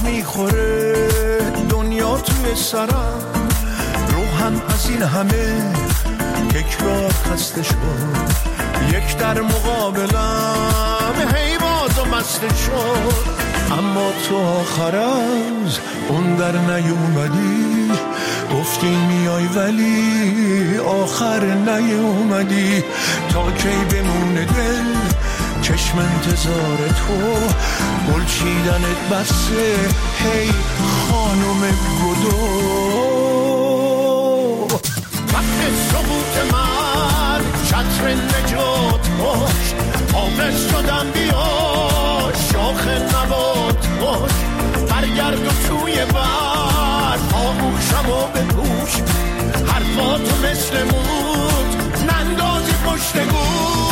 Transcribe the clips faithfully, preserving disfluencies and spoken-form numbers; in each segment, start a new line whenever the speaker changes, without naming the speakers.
میخوره دنیا توی سرم، روحم از این همه تکرار خسته شد، یک در مقابلم هی باز و مسته شد. اما تو آخر از اون در نیومدی، گفتی میای ولی آخر نیومدی. تا کی بمونه دل چشم انتظار تو، گل چیدنت بسه هی خانم گدو. وقت سقوط من چتر نجات باش، حافظ شدم بیا شاخ نبات باش، برگرد و توی بر آغوشم و بپوش، حرفاتو مثل موت نندازی پشت گوش.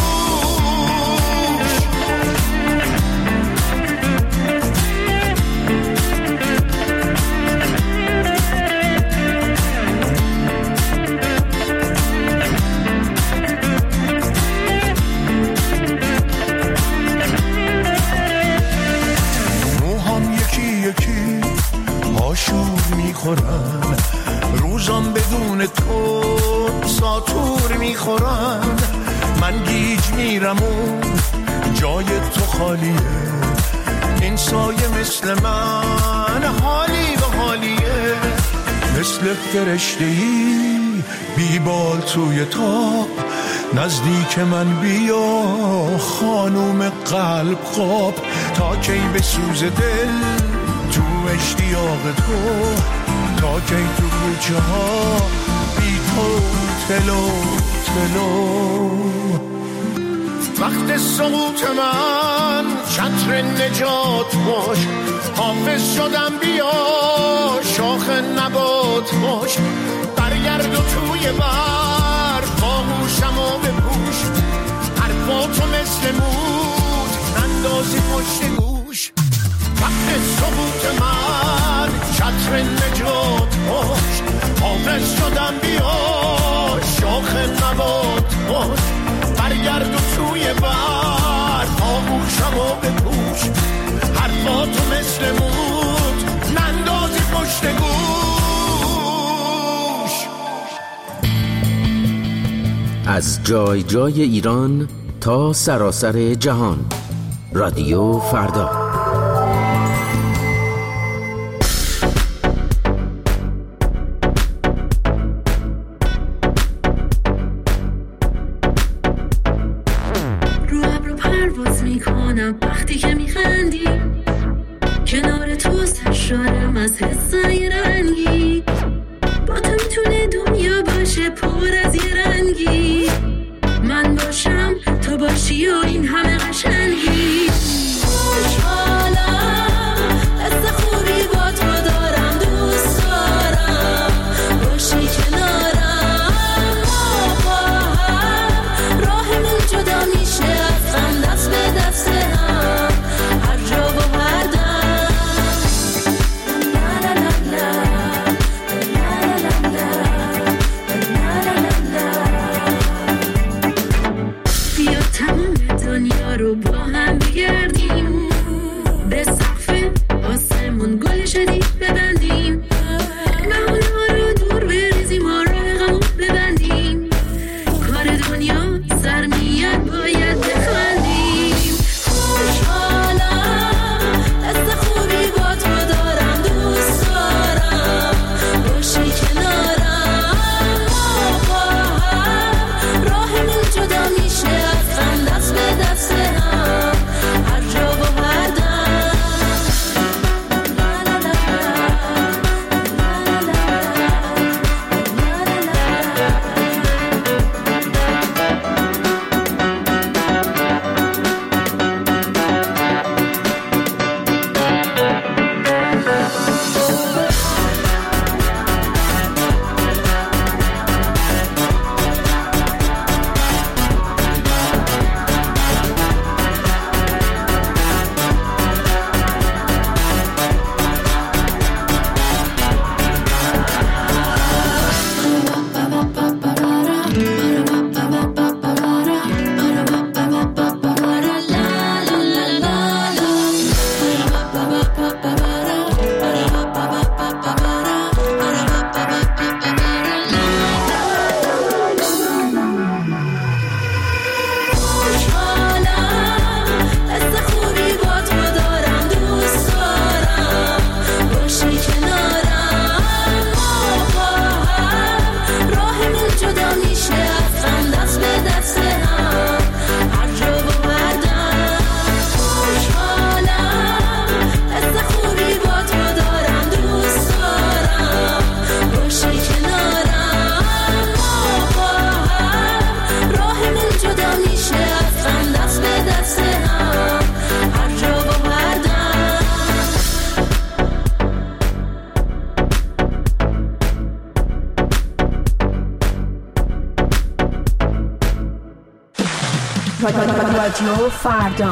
شور میخورن روزام بدون تو ساتور میخورن، من گیج میرم و جای تو خالیه، این سایه مثل من حالی به حالیه، مثل فرشته‌ای بیبال توی تاب، نزدیک من بیا خانوم قلب خواب. تا کی به سوز دل تو اشتیاق تو، تا کی تو کوچه ها بی تو تلو تلو. وقت سقوط من چتر نجات باش، حافظ شدم بیا شاخ نبات باش، برگرد و توی بر باهوشم و بپوش، حرفاتو مثل موت اندازی پشت گوش. وقت سقوط من چتر نجات باش، حافظ شدم بیا شاخ نبات باش، برگرد و توی بر آغوشم و بپوش، حرفاتو مثل موت نندازی پشت گوش.
از جای جای ایران تا سراسر جهان، رادیو فردا.
وقتی که میخندی کنار تو سرشارم از حسای رنگی، با تو میتونه دنیا باشه پر از یه رنگی، من باشم تو باشی و این همه قشنگی. خوشحالم حس خوبی با تو دارم، دوست دارم باشی کنارم، ما با هم راهمون جدا میشه از هم، دست به دست هم هر جا و هر دم. لا لا لا لا لا لا لا لا لا لا لا.
رادیو فردا.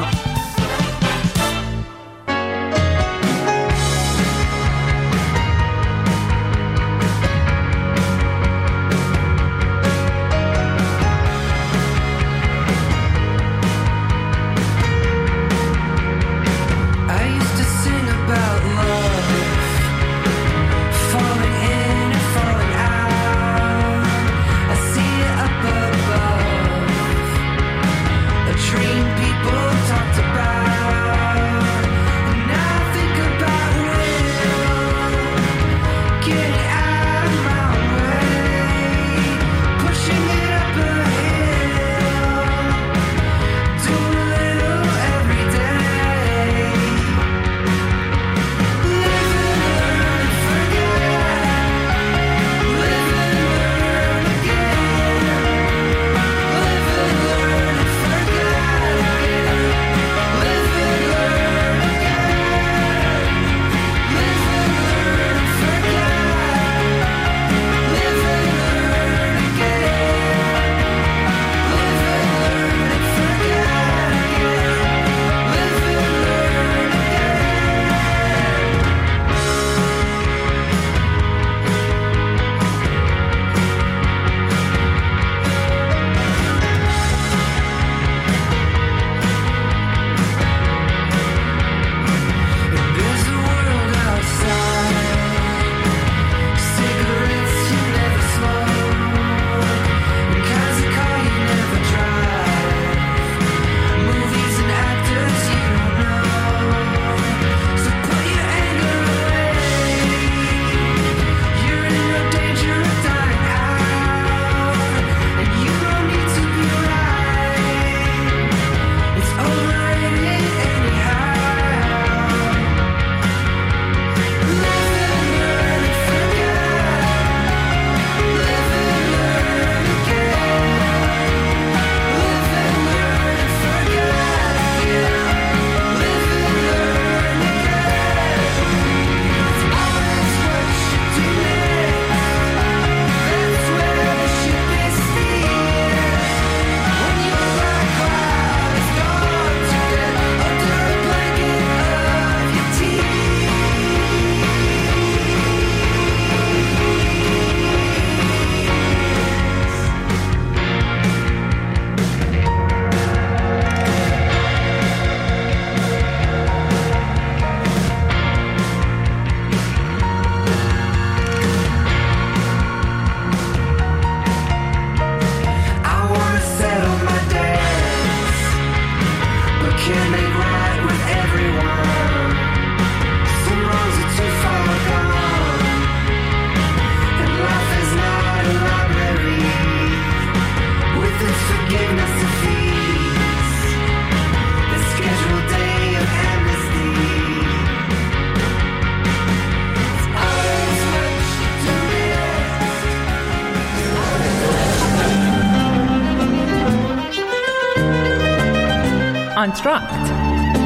آنتراکت.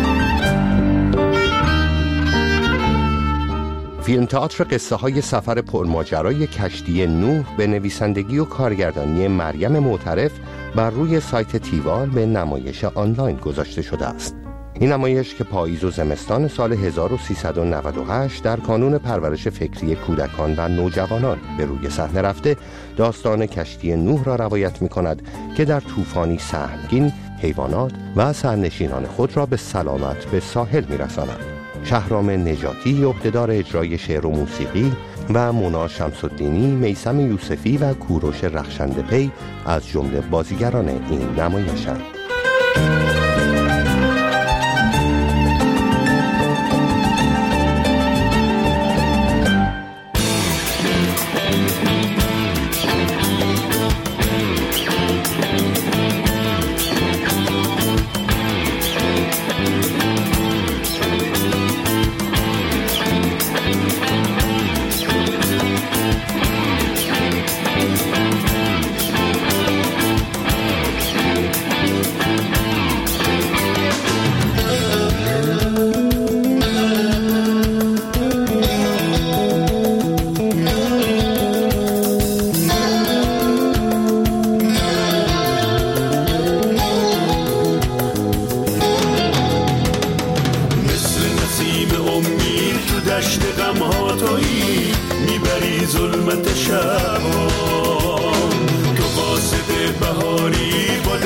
فیلم تئاتر قصه های سفر پرماجرای کشتی نوح به نویسندگی و کارگردانی مریم معترف بر روی سایت تیوال به نمایش آنلاین گذاشته شده است. این نمایش که پاییز و زمستان سال هزار و سیصد و نود و هشت در کانون پرورش فکری کودکان و نوجوانان به روی صحنه رفته، داستان کشتی نوح را روایت می کند که در طوفانی سهمگین حیوانات و سرنشینان خود را به سلامت به ساحل می رساند. شهرام نجاتی عهدهدار اجرای شعر و موسیقی و مونا شمس‌الدینی، میثم یوسفی و کوروش رخشنده‌پی از جمله بازیگران این نمایش‌اند.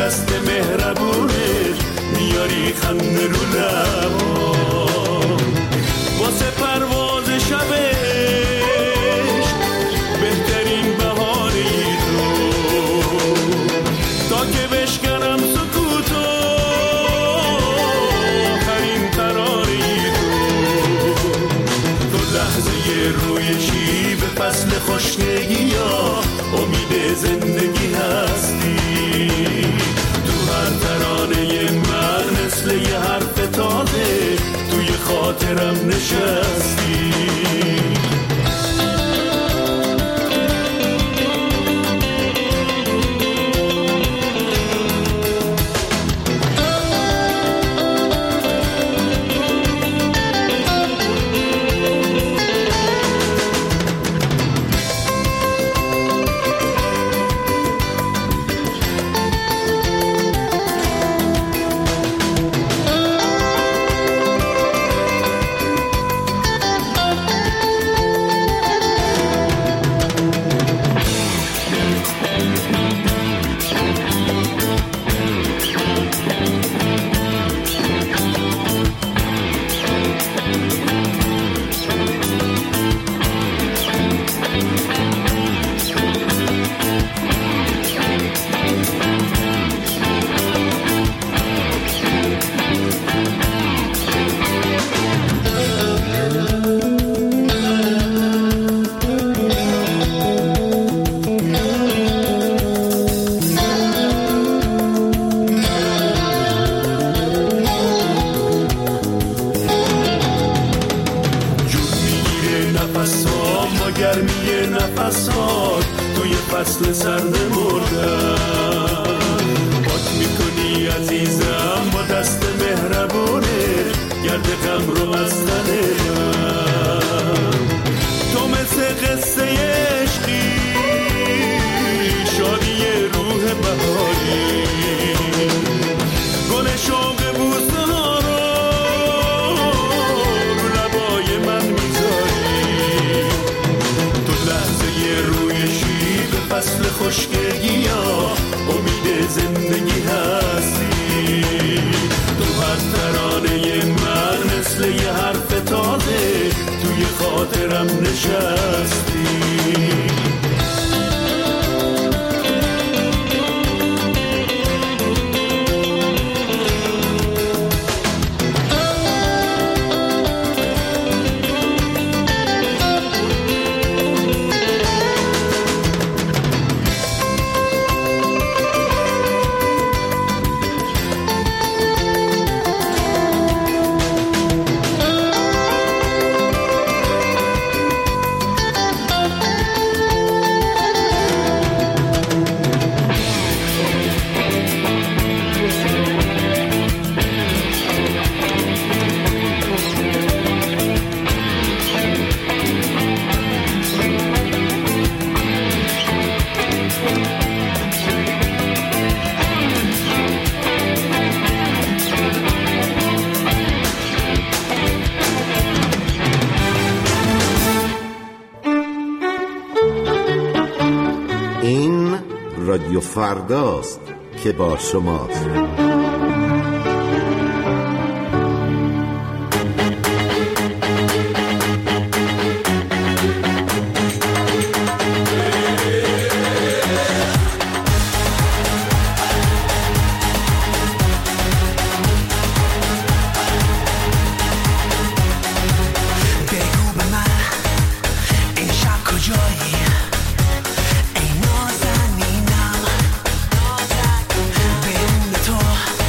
دست مهربونت میاری خنده رو لبا، واسه پرواز شبش بهترین بهانه‌ای تو، تا که بشکنم سکوتو آخرین ترانه‌ای تو، تو لحظه روی شیب فصل خوشنگی ها امید زندگی هستی، تو هر ترانه من مثل یه حرف تازه توی خاطرم نشستی. فصل سرد مردم پاک میکنی عزیزم با دست مهربونه گرد غم رو از تن من، تو مثل قصه عشقی شادی روح بهاری، گل شوق بوسه ها رو رو لبای من میذاری، تو لحظه روی شیب فصل خشکگی ها امید زندگی هستی، تو هر ترانه من مثل یه حرف تازه توی خاطرم نشستی.
رادیو فرداست که با شماست.
ای نازنینم بدون تو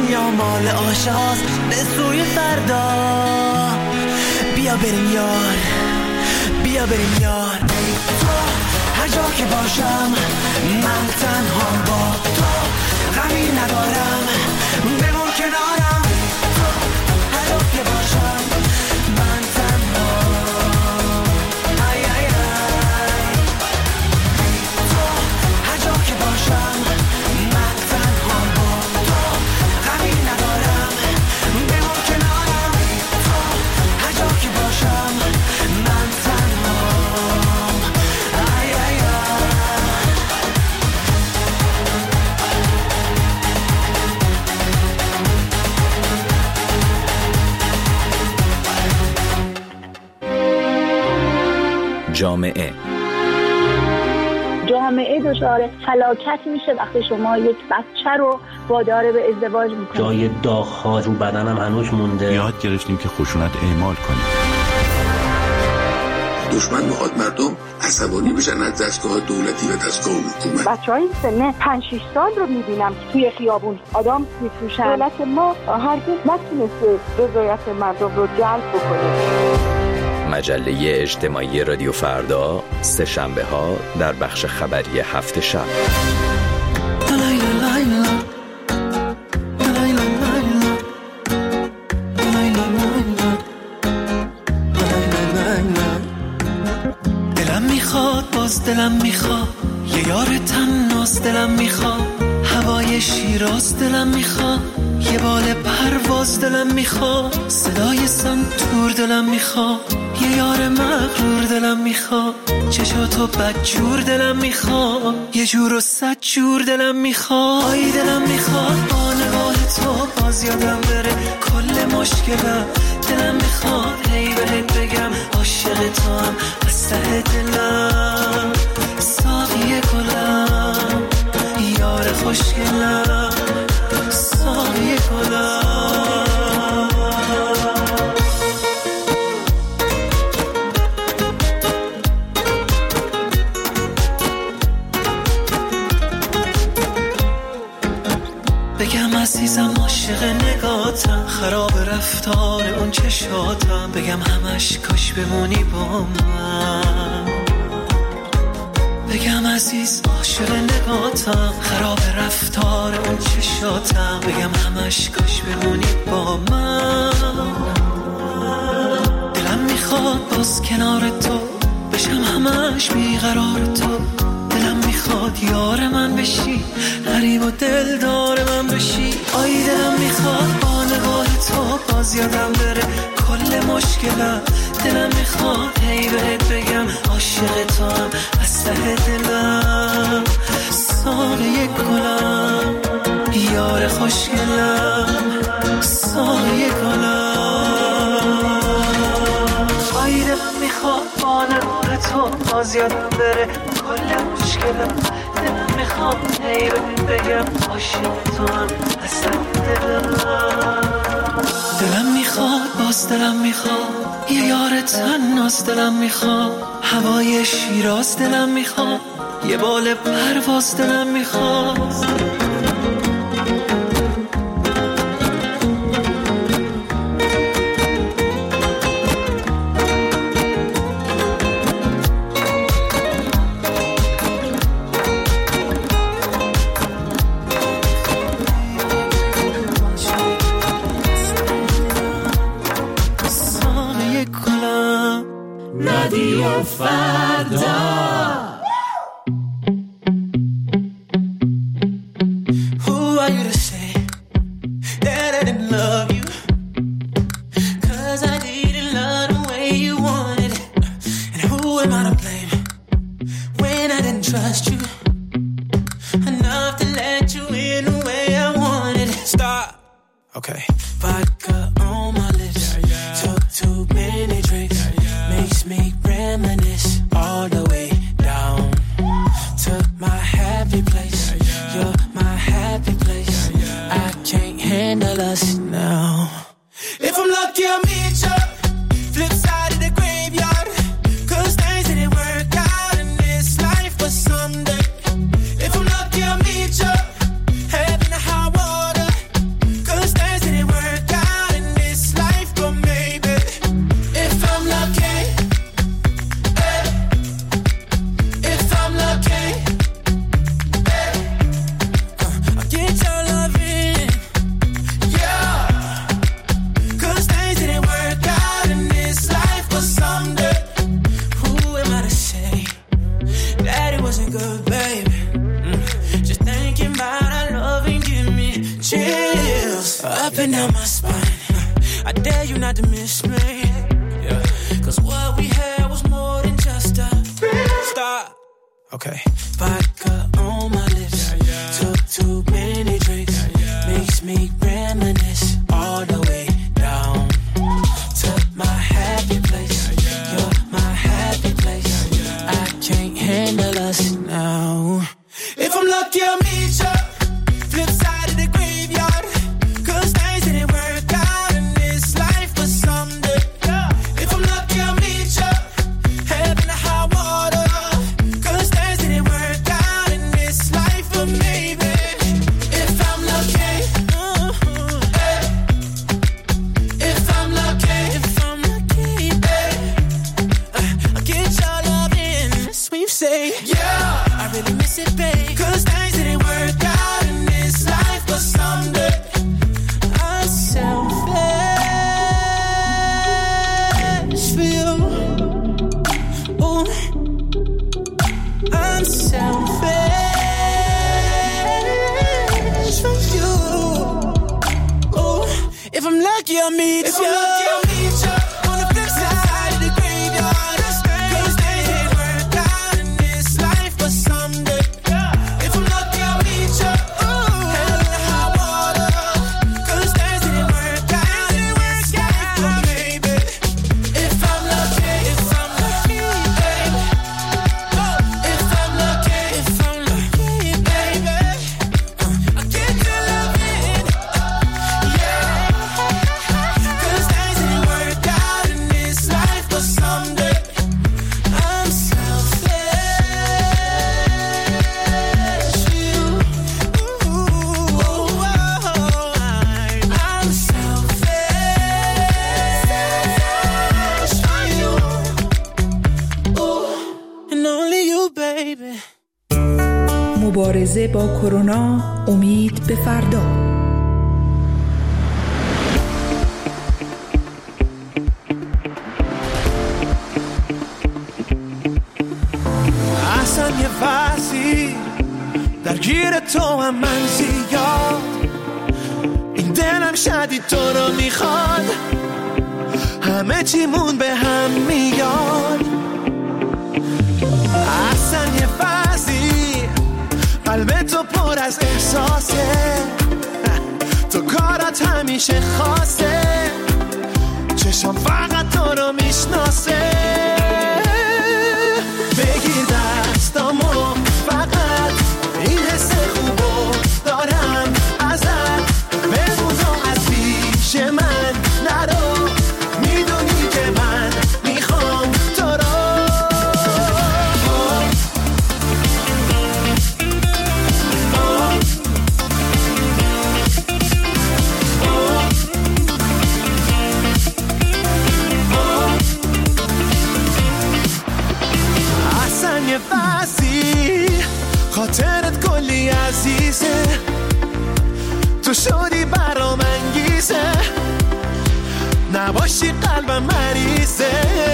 دنیا مال آشاست به سوی فردا. بیا بریم یار، بیا بریم یار. تو هر جا که باشم من تنها با تو، غمی ندارم بمون کنارم. تو هر جا که باشم من تنها، ای ای ای. تو هر جا که باشم من تنها با تو، غمی ندارم بمون کنارم. تو هر جا که باشم من تنها، ای ای ای.
جامعه
جامعه دچار فلاکت میشه وقتی شما یک بچه رو وادار به ازدواج میکنید.
جای داغ‌ها رو بدنم هنوز مونده.
یاد گرفتیم که خشونت اعمال کنیم.
دشمن میخواد مردم عصبانی بشن از دستگاه دولتی و دستگاه حکومت.
بچهای سن پنج شش سال رو میبینم که توی خیابون آدم میفروشن. دولت ما هرگز نتونسته رضایت مردم رو جلب بکنه.
مجله اجتماعی رادیو فردا، سه شنبه ها در بخش خبری هفت شب.
دلم میخواد، باز دلم میخواد یه یار تناس. دلم میخواد هوای شیراز. دلم میخواد یه بال پرواز. دلم میخواد صدای سنتور. دلم میخواد یه یار مغرور. دلم میخواد چشاتو بدجور. دلم میخواد یه جور و صد جور. دلم میخواد آی دلم میخواد با نگاه تو باز یادم بره کل مشکلم. دلم میخواد هی بهت بگم عاشق تو هم از ته دلم. ساقی گلم یار خوشگلم، ساقی گلم. بگم عزیزم عاشق نگاتم، خراب رفتار اون چشاتم. بگم همش کاش بمونی با من. بگم عزیز عاشق نگاتم، خراب رفتار اون چشاتم. بگم همش کاش بمونی با من. دلم میخواد باز کنار تو بشم همش بیقرار تو. دلم میخواد یار من بشی، غریب و دلدار من بشی. آی دلم میخواد با نگاه تو باز یادم بره کل مشکلم. دلم میخواد هی بهت بگم عاشق تو هم از ته دلم. ساقی گلم یار خوشگلم، ساقی گلم. آی دلم میخواد با نگاه تو باز یادم بره کل مشکلم. دلم میخواد هی بهت بگم عاشق تو هم از ته دلم. دلم میخواد باز دلم میخواد یه یار تناس. دلم میخواد هوای شیراز. دلم میخواد یه بال پرواز. دلم میخواد
رادیو فردا.
Okay. Vodka on my lips. Yeah, yeah. Took too many drinks. Yeah, yeah. Makes me reminisce all the way down to my happy place. Yeah, yeah. You're my happy place. Yeah, yeah. I can't handle us now. If I'm lucky, I'll meet you. Flip side of the graveyard. Cause things didn't work out in this life, but someday. If I'm lucky, I'll meet you. Heaven or high water. Cause creeping down my spine. I dare you not to miss me. Yeah. Cause what we had was more than just a stop. Okay. Vodka on my lips. Yeah, yeah. Took too many drinks. Yeah, yeah. Makes me reminisce all the way down to my happy place. Yeah, yeah. You're my happy place. Yeah, yeah. I can't handle us now. If I'm lucky, I'll meet you. Flip side of the graveyard. Cause things didn't work out in this life, but someday. Yeah. If I'm lucky, I'll meet you. Heaven or high water. Cause things didn't work out in this life, but maybe. If I'm lucky. Uh-huh, hey. If I'm lucky. If I'm lucky, hey. uh, I'll get your love in. Sweet say. Yeah. I really miss it, babe. Cause things didn't work out in this life, but someday I'm selfish for you. Ooh. I'm selfish for you. Ooh. If I'm lucky, I'll meet if you. If I'm lucky, I'll meet you on the flip side of the graveyard. Cause they didn't work out in this life, but someday. If I'm lucky, I'll meet you. Hell in high water. Cause things didn't work out in this life, but maybe. If I'm lucky, if I'm lucky, baby. If I'm lucky, if I'm lucky, baby. I'll get your love in. Yeah. Cause things didn't work out in this life, but someday I'm selfish for you. Ooh, I'm selfish for you. Ooh, and only you, baby.
مبارزه با کرونا، امید به فردا.
اصلا یه فصلی درگیر تو هم من زیاد. این دلم شدید تو رو میخواد. همه چیمون به هم میاد. اصلا یه فصلی قلب تو پر از احساسه. تو کارات همیشه خاصه. چشم فقط تو رو میشناسه. بگیر دستامو فقط این حس خوبو دارم ازت. بمون و از پیش من نرو. میدونی که من میخوام تو رو. یه فصلی خاطرت کلی عزیزه. تو شدی برام انگیزه. نباشی قلبم مریضه.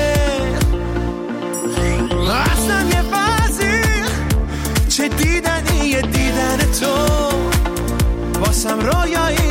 اصلا یه فصلی چه دیدنی یه دیدن تو. واسم رویایی